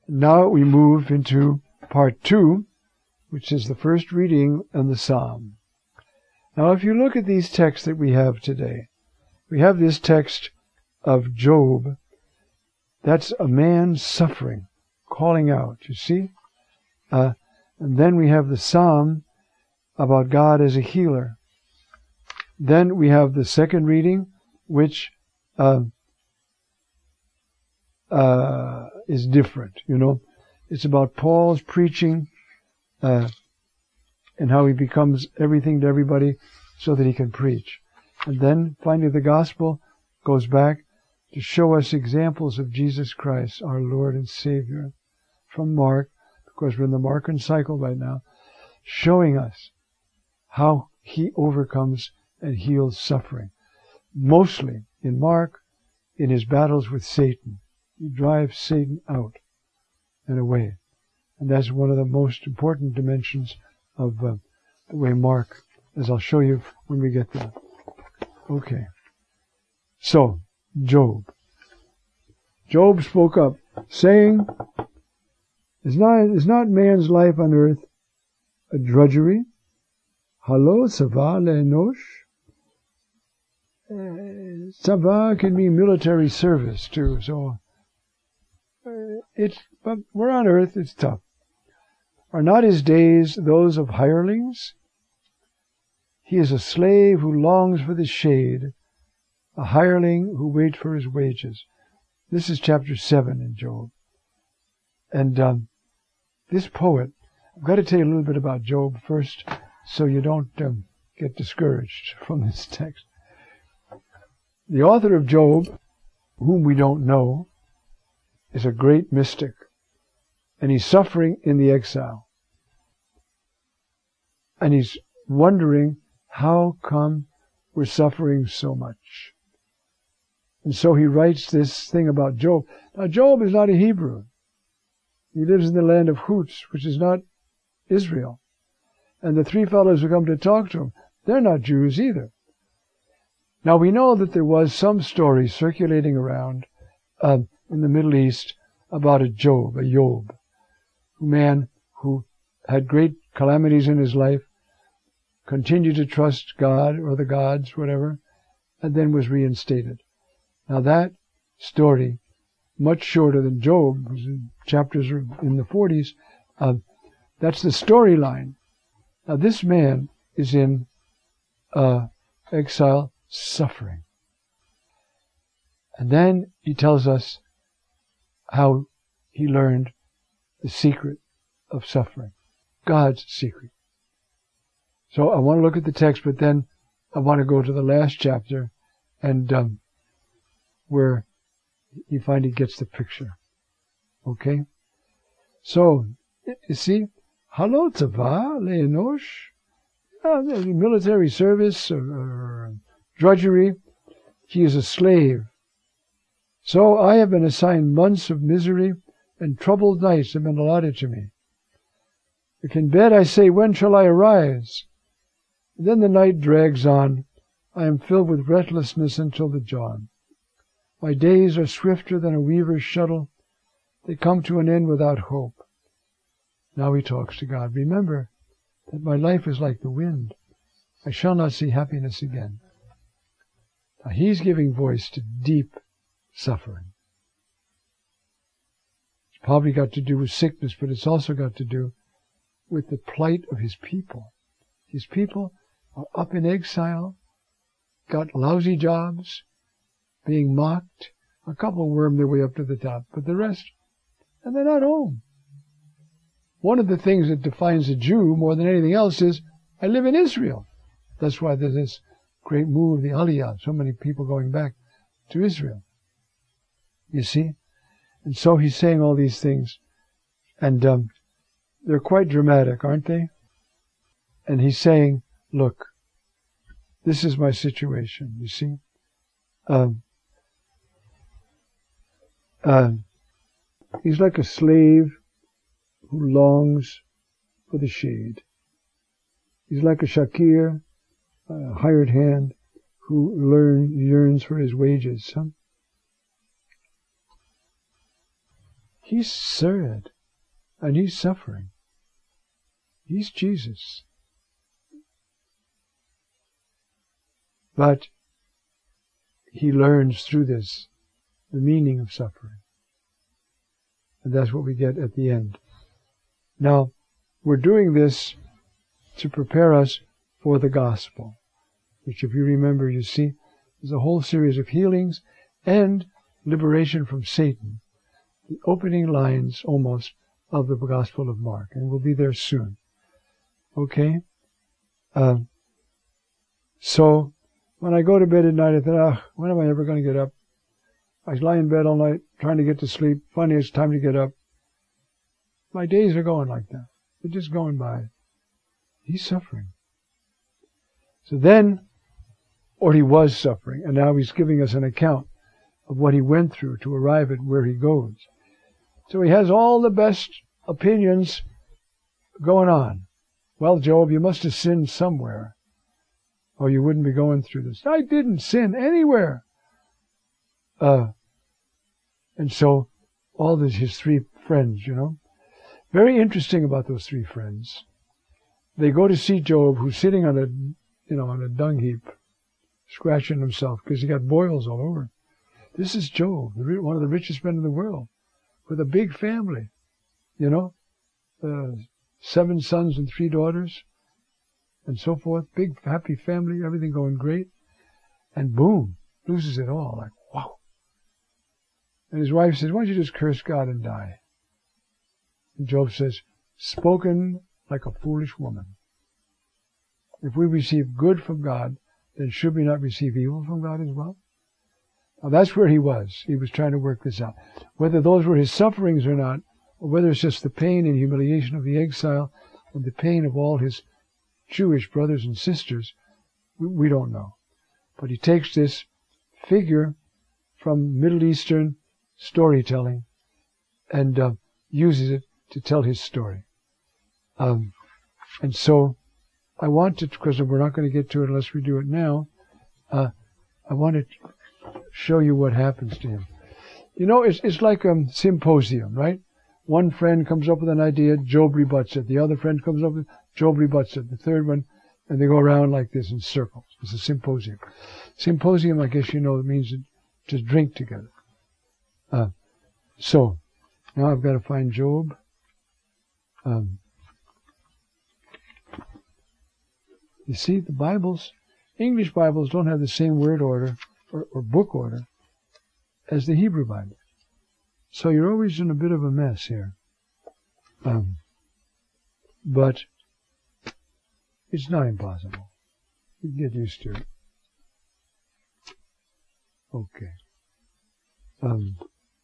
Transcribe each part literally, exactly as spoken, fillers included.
Now we move into part two, which is the first reading and the psalm. Now if you look at these texts that we have today, we have this text of Job. That's a man suffering, calling out, you see? Uh, and then we have the psalm about God as a healer. Then we have the second reading, which uh, uh, is different, you know. It's about Paul's preaching uh, and how he becomes everything to everybody so that he can preach. And then finally the gospel goes back to show us examples of Jesus Christ, our Lord and Savior, from Mark, because we're in the Markan cycle right now, showing us how he overcomes and heals suffering. Mostly in Mark, in his battles with Satan. He drives Satan out and away. And that's one of the most important dimensions of uh, the way Mark, as I'll show you when we get there. Okay. So, Job. Job spoke up, saying, Is not, is not man's life on earth a drudgery? Halo sava le'enosh? Uh, Sava can mean military service too, so uh, it's, but we're on earth, it's tough. Are not his days those of hirelings? He is a slave who longs for the shade, a hireling who waits for his wages. This is chapter seven in Job. And um, this poet, I've got to tell you a little bit about Job first, so you don't um, get discouraged from this text. The author of Job, whom we don't know, is a great mystic, and he's suffering in the exile. And he's wondering, how come we're suffering so much? And so he writes this thing about Job. Now, Job is not a Hebrew. He lives in the land of Hutz, which is not Israel. And the three fellows who come to talk to him, they're not Jews either. Now, we know that there was some story circulating around uh, in the Middle East about a Job, a Job, a man who had great calamities in his life, continued to trust God or the gods, whatever, and then was reinstated. Now that story, much shorter than Job, chapters are in the forties, uh, that's the storyline. Now this man is in uh, exile, suffering. And then he tells us how he learned the secret of suffering, God's secret. So I want to look at the text, but then I want to go to the last chapter and um, where he finally gets the picture. Okay? So, you see, Halo tzava le'enosh, military service or, or drudgery, he is a slave. So I have been assigned months of misery, and troubled nights have been allotted to me. If in bed I say, when shall I arise? Then the night drags on. I am filled with restlessness until the dawn. My days are swifter than a weaver's shuttle. They come to an end without hope. Now he talks to God. Remember that my life is like the wind. I shall not see happiness again. Now he's giving voice to deep suffering. It's probably got to do with sickness, but it's also got to do with the plight of his people. His people are up in exile, got lousy jobs, being mocked. A couple worm their way up to the top, but the rest, and they're not home. One of the things that defines a Jew more than anything else is, I live in Israel. That's why there's this great move, the Aliyah, so many people going back to Israel. You see? And so he's saying all these things. And um, they're quite dramatic, aren't they? And he's saying, look, this is my situation, you see? Um, uh, he's like a slave who longs for the shade. He's like a shakir, a hired hand, who learn, yearns for his wages. Huh? He's sad, and he's suffering. He's Jesus. But he learns through this the meaning of suffering. And that's what we get at the end. Now, we're doing this to prepare us for the gospel, which, if you remember, you see, is a whole series of healings and liberation from Satan. The opening lines, almost, of the Gospel of Mark. And we'll be there soon. Okay? Uh, so, when I go to bed at night, I think, ah, when am I ever going to get up? I lie in bed all night, trying to get to sleep. Finally, it's time to get up. My days are going like that. They're just going by. He's suffering. So then, or he was suffering, and now he's giving us an account of what he went through to arrive at where he goes. So he has all the best opinions going on. Well, Job, you must have sinned somewhere, or you wouldn't be going through this. I didn't sin anywhere. Uh, and so, all this, his three friends, you know. Very interesting about those three friends. They go to see Job, who's sitting on a, you know, on a dung heap, scratching himself because he got boils all over. This is Job, one of the richest men in the world, with a big family, you know, uh, seven sons and three daughters, and so forth. Big, happy family, everything going great. And boom, loses it all. Like, wow. And his wife says, why don't you just curse God and die? And Job says, spoken like a foolish woman. If we receive good from God, then should we not receive evil from God as well? Now that's where he was. He was trying to work this out. Whether those were his sufferings or not, or whether it's just the pain and humiliation of the exile and the pain of all his Jewish brothers and sisters, we, we don't know. But he takes this figure from Middle Eastern storytelling and uh, uses it to tell his story. Um, and so I want to, because we're not going to get to it unless we do it now, uh, I want to show you what happens to him. You know, it's, it's like a symposium, right? One friend comes up with an idea, Job rebuts it. The other friend comes up with, Job rebuts it. The third one, and they go around like this in circles. It's a symposium. Symposium, I guess you know, it means to drink together. Uh, so, now I've got to find Job. Um, you see, the Bibles, English Bibles don't have the same word order or, or book order as the Hebrew Bible. So you're always in a bit of a mess here. Um, but it's not impossible. You can get used to it. Okay. Um,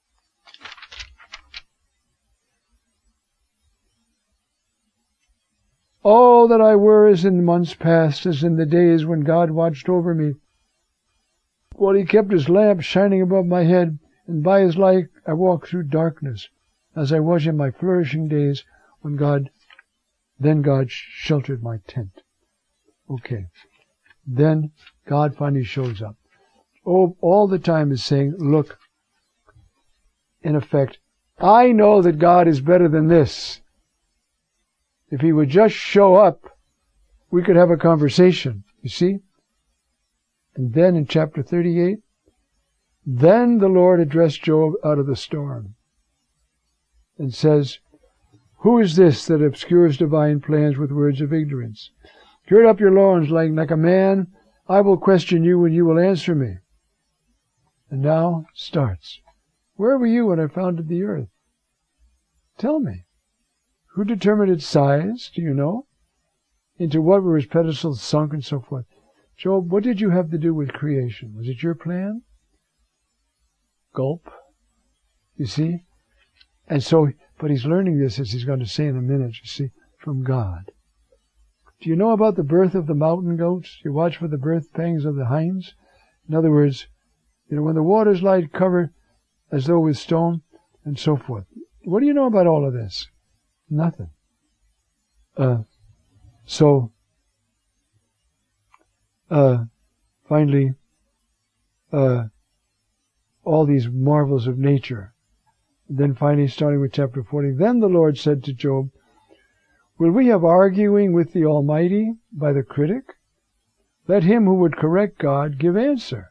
Oh, that I were as in months past, as in the days when God watched over me, while he kept his lamp shining above my head, and by his light I walked through darkness, as I was in my flourishing days, when God, then God sheltered my tent. Okay. Then God finally shows up. Oh, all the time is saying, look, in effect, I know that God is better than this. If he would just show up, we could have a conversation, you see? And then in chapter thirty-eight, then the Lord addressed Job out of the storm and says, who is this that obscures divine plans with words of ignorance? Gird up your loins like, like a man. I will question you and you will answer me. And now starts. Where were you when I founded the earth? Tell me. Who determined its size? Do you know? Into what were its pedestals sunk and so forth? Job, what did you have to do with creation? Was it your plan? Gulp. You see? And so, but he's learning this, as he's going to say in a minute, you see, from God. Do you know about the birth of the mountain goats? You watch for the birth pangs of the hinds? In other words, you know, when the waters lie covered as though with stone and so forth. What do you know about all of this? Nothing. Uh, so, uh, finally, uh, all these marvels of nature Then finally, starting with chapter forty, then the Lord said to Job, will we have arguing with the Almighty by the critic? Let him who would correct God give answer.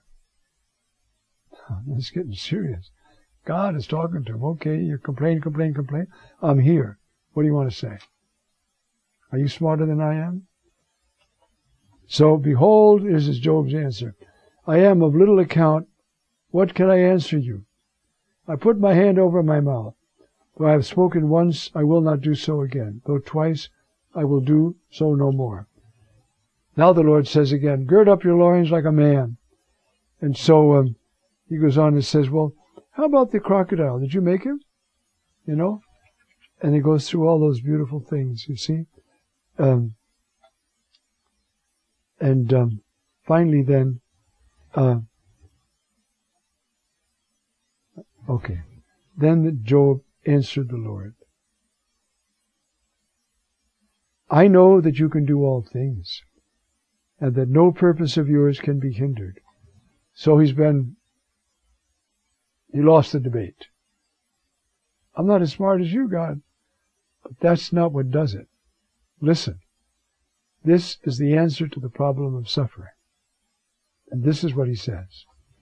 It's getting serious. God is talking to him. Okay, you complain, complain, complain. I'm here. What do you want to say? Are you smarter than I am? So, behold, this is Job's answer. I am of little account. What can I answer you? I put my hand over my mouth. Though I have spoken once, I will not do so again. Though twice, I will do so no more. Now the Lord says again, gird up your loins like a man. And so um, he goes on and says, well, how about the crocodile? Did you make him? You know? And he goes through all those beautiful things, you see? Um, and um, finally then, uh, okay, then Job answered the Lord. I know that you can do all things, and that no purpose of yours can be hindered. So he's been, he lost the debate. I'm not as smart as you, God, but that's not what does it. Listen, this is the answer to the problem of suffering. And this is what he says.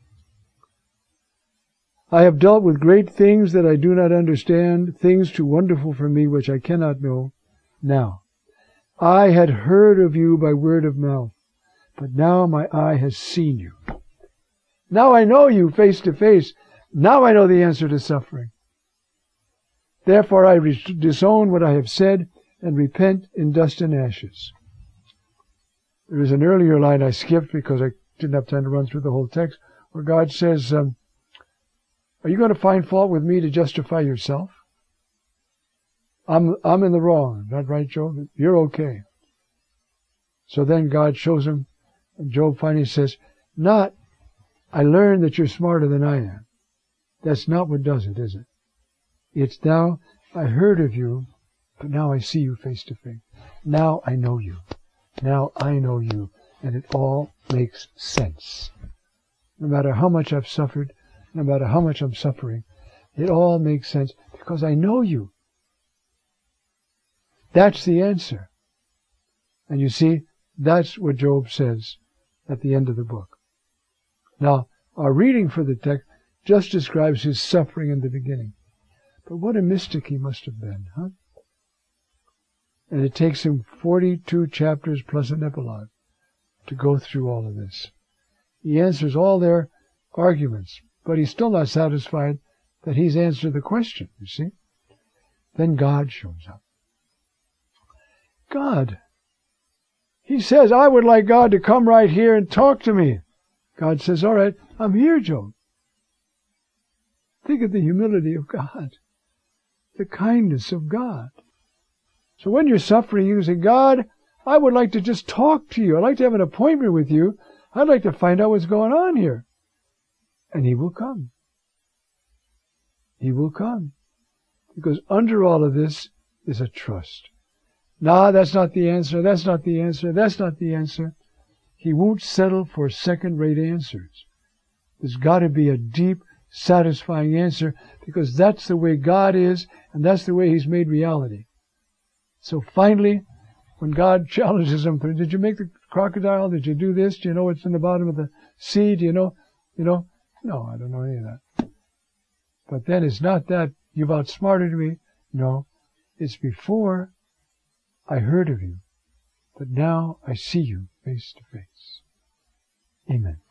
I have dealt with great things that I do not understand, things too wonderful for me which I cannot know. Now, I had heard of you by word of mouth, but now my eye has seen you. Now I know you face to face. Now I know the answer to suffering. Therefore I disown what I have said and repent in dust and ashes. There is an earlier line I skipped because I didn't have time to run through the whole text, where God says, um, are you going to find fault with me to justify yourself? I'm I'm in the wrong. Not right, Job? You're okay. So then God shows him, and Job finally says, not, I learned that you're smarter than I am. That's not what does it, is it? It's now, I heard of you, but now I see you face to face. Now I know you. Now I know you. And it all makes sense. No matter how much I've suffered, no matter how much I'm suffering, it all makes sense because I know you. That's the answer. And you see, that's what Job says at the end of the book. Now, our reading for the text just describes his suffering in the beginning. But what a mystic he must have been, huh? And it takes him forty-two chapters plus an epilogue to go through all of this. He answers all their arguments, but he's still not satisfied that he's answered the question, you see. Then God shows up. God. He says, I would like God to come right here and talk to me. God says, all right, I'm here, Job. Think of the humility of God, the kindness of God. So when you're suffering, you say, God, I would like to just talk to you. I'd like to have an appointment with you. I'd like to find out what's going on here. And he will come. He will come. Because under all of this is a trust. Nah, that's not the answer. That's not the answer. That's not the answer. He won't settle for second-rate answers. There's got to be a deep, satisfying answer because that's the way God is and that's the way He's made reality. So finally, when God challenges him, did you make the crocodile? Did you do this? Do you know what's in the bottom of the sea? Do you know? You know? No, I don't know any of that. But then it's not that you've outsmarted me. No, it's before I heard of you, but now I see you face to face. Amen.